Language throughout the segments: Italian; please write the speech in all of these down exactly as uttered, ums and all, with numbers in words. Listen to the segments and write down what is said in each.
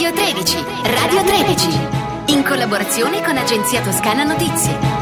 Radio tredici, Radio tredici, in collaborazione con Agenzia Toscana Notizie.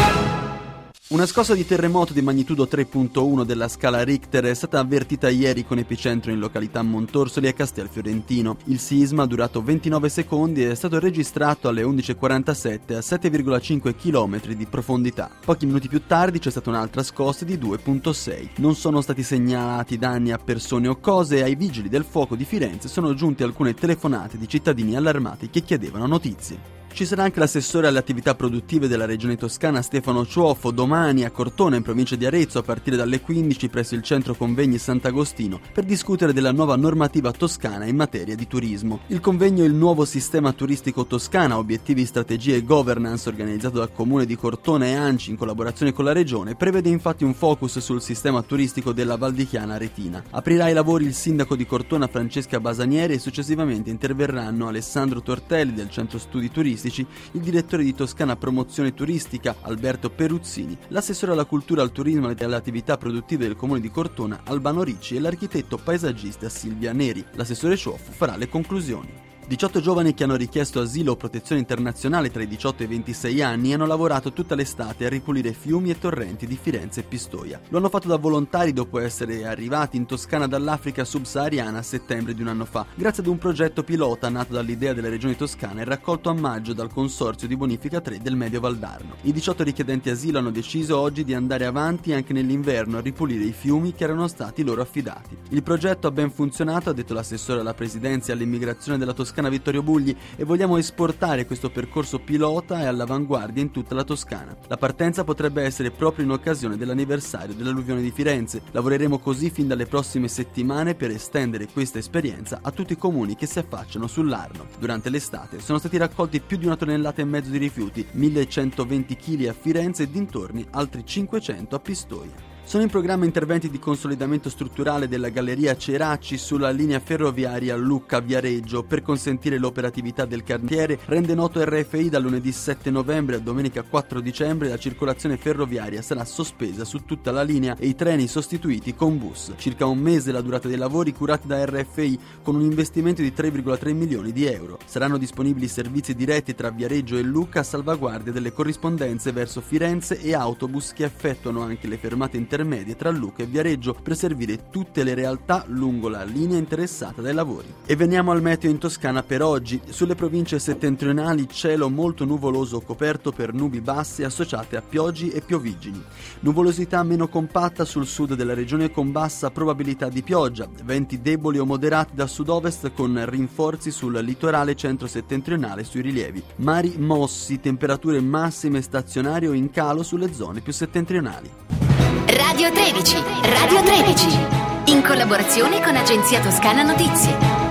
Una scossa di terremoto di magnitudo tre virgola uno della scala Richter è stata avvertita ieri con epicentro in località Montorsoli e Castelfiorentino. Il sisma, durato ventinove secondi, è stato registrato alle undici e quarantasette a sette virgola cinque chilometri di profondità. Pochi minuti più tardi c'è stata un'altra scossa di due virgola sei. Non sono stati segnalati danni a persone o cose e ai vigili del fuoco di Firenze sono giunte alcune telefonate di cittadini allarmati che chiedevano notizie. Ci sarà anche l'assessore alle attività produttive della regione toscana Stefano Ciuoffo domani a Cortona in provincia di Arezzo a partire dalle quindici presso il centro convegni Sant'Agostino per discutere della nuova normativa toscana in materia di turismo. Il convegno Il nuovo sistema turistico toscana, obiettivi, strategie e governance, organizzato dal comune di Cortona e ANCI in collaborazione con la regione, prevede infatti un focus sul sistema turistico della Val di Chiana Aretina. Aprirà i lavori il sindaco di Cortona Francesca Basanieri e successivamente interverranno Alessandro Tortelli del centro studi turistici, il direttore di Toscana Promozione Turistica Alberto Peruzzini, l'assessore alla cultura, al turismo e alle attività produttive del comune di Cortona Albano Ricci e l'architetto paesaggista Silvia Neri. L'assessore Ciuoffo farà le conclusioni. diciotto giovani che hanno richiesto asilo o protezione internazionale tra i diciotto e i ventisei anni hanno lavorato tutta l'estate a ripulire fiumi e torrenti di Firenze e Pistoia. Lo hanno fatto da volontari dopo essere arrivati in Toscana dall'Africa subsahariana a settembre di un anno fa, grazie ad un progetto pilota nato dall'idea della regione toscana e raccolto a maggio dal Consorzio di Bonifica tre del Medio Valdarno. I diciotto richiedenti asilo hanno deciso oggi di andare avanti anche nell'inverno a ripulire i fiumi che erano stati loro affidati. Il progetto ha ben funzionato, ha detto l'assessore alla presidenza e all'immigrazione della Toscana Vittorio Bugli, e vogliamo esportare questo percorso pilota e all'avanguardia in tutta la Toscana. La partenza potrebbe essere proprio in occasione dell'anniversario dell'alluvione di Firenze. Lavoreremo così fin dalle prossime settimane per estendere questa esperienza a tutti i comuni che si affacciano sull'Arno. Durante l'estate sono stati raccolti più di una tonnellata e mezzo di rifiuti, millecentoventi chili a Firenze e dintorni, altri cinquecento a Pistoia. Sono in programma interventi di consolidamento strutturale della galleria Ceracci sulla linea ferroviaria Lucca-Viareggio per consentire l'operatività del cantiere. Rende noto R F I dal lunedì sette novembre a domenica quattro dicembre la circolazione ferroviaria sarà sospesa su tutta la linea e i treni sostituiti con bus. Circa un mese la durata dei lavori curati da R F I con un investimento di tre virgola tre milioni di euro. Saranno disponibili servizi diretti tra Viareggio e Lucca a salvaguardia delle corrispondenze verso Firenze e autobus che effettuano anche le fermate intermedie intermedie tra Lucca e Viareggio per servire tutte le realtà lungo la linea interessata dai lavori. E veniamo al meteo in Toscana per oggi. Sulle province settentrionali cielo molto nuvoloso coperto per nubi basse associate a piogge e piovigini. Nuvolosità meno compatta sul sud della regione con bassa probabilità di pioggia, venti deboli o moderati da sud-ovest con rinforzi sul litorale centro-settentrionale sui rilievi. Mari mossi, temperature massime stazionarie o in calo sulle zone più settentrionali. Radio tredici, Radio tredici, in collaborazione con Agenzia Toscana Notizie.